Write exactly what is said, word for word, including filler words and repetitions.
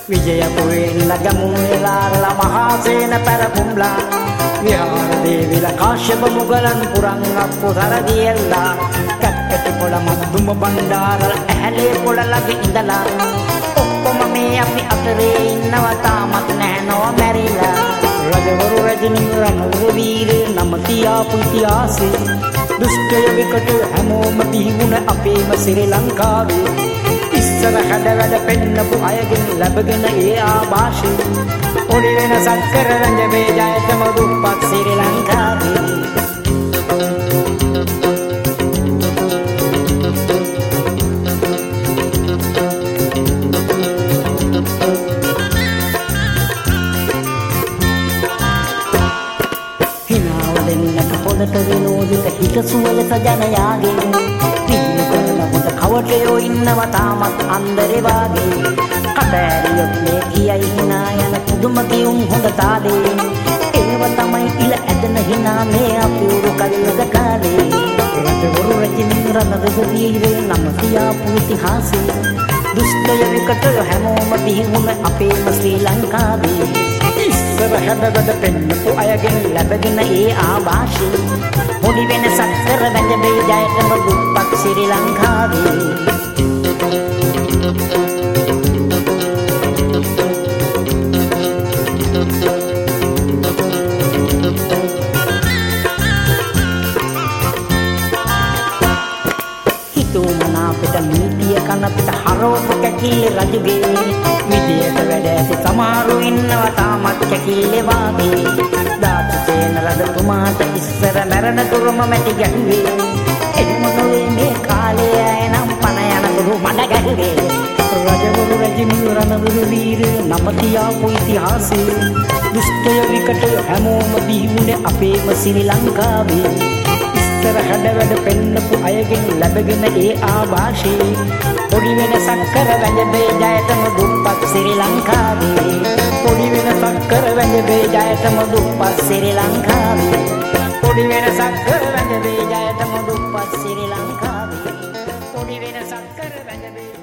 විජයපුරෙන් නගමුණෙලාරලා මහාසේන පැරපුම්ලා විහාර දේවිල කාශ්‍යප මුගලන් පුරන් අප්පුසර දියල්ලා කට්ටටි පොළ මද්දුම බණ්ඩාරල ඇහැලේ පොළ ළඟ ඉඳලා ඔක්කොම මේ අපි අතරේ ඉන්නවා තාමත් නැහැ නෝ මැරිලා රජවරු රජිනී රණවරු වීරේ නම තියාපු ඉතිහාසේ දුෂ්ටය විකට හැමෝම බිහිවුණ අපේම ශ්‍රී ලංකාවේ ඉස්සර හැඩ වැඩ පෙන්නපු අයගෙන් ලැබගෙන ඒ ආభాෂේ පොඩි වෙනසක් කර රංජබේ ජයතම දුප්පත් ශ්‍රී ලංකාවේ පොළට විනෝදිත හිතසුවල සජනයාගේ පින්න කරන හොඳ කවටයෝ ඉන්නවා තාමත් අන්දරේ වාගේ කටෑරියොත් මේ කියයි හිනා යන පුදුම කියුම් හොඳ තාලේ ඒව තමයි ඉල ඇදෙන හිනා මේ අපි උරු කල්ලද කාලේ රජවරු රජිනී රණවරු වීරේ නම තියාපු ඉතිහාසේ දුෂ්ටය විකට හැමෝම බිහිවුණ අපේම ශ්‍රී ලංකාවේ ඉස්සර හැඩවැඩ පෙන්නපු අයගෙන් ලැබගෙන ඒ ආభాෂේ පොඩි වෙනසක් කර වැඳබේ ජයතම දුප්පත් ශ්‍රී ලංකාවේ හිතුමනා පිට නීතිය කන පිට හරවපු කැකිල්ල රජුගේ විදියට වැඩ ඇති සමහරු ඉන්නවා තාමත් කැකිල්ලේ වාගේ දාතු සේන රජතුමාට ඉස්සර මැරෙන තුරුම මැටි ගැහුවේ එතුම නොවේ මේ කාලේ අය නම් පණ යන දුරු මඩ ගැහුවේ රජවරු රජිනී රණවරු වීරේ නම තියාපු ඉතිහාසේ දුෂ්ටය විකට හැමෝම බිහිවුණේ අපේම ශ්‍රී ලංකාවේ ඉස්සර හැඩ වැඩ පෙන්නපු අයගෙන් ලැබගෙන ඒ ආభాෂේ පොඩි වෙනසක් කර වැඳබේ ජයතම දුප්පත් ශ්‍රී ලංකාවේ පොඩි වෙනසක් කර වැඳබේ ජයතම දුප්පත් ශ්‍රී ලංකාවේ පොඩි වෙනසක් කර වැඳබේ ජයතම දුප්පත් ශ්‍රී ලංකාවේ පොඩි වෙනසක් කර වැඳබේ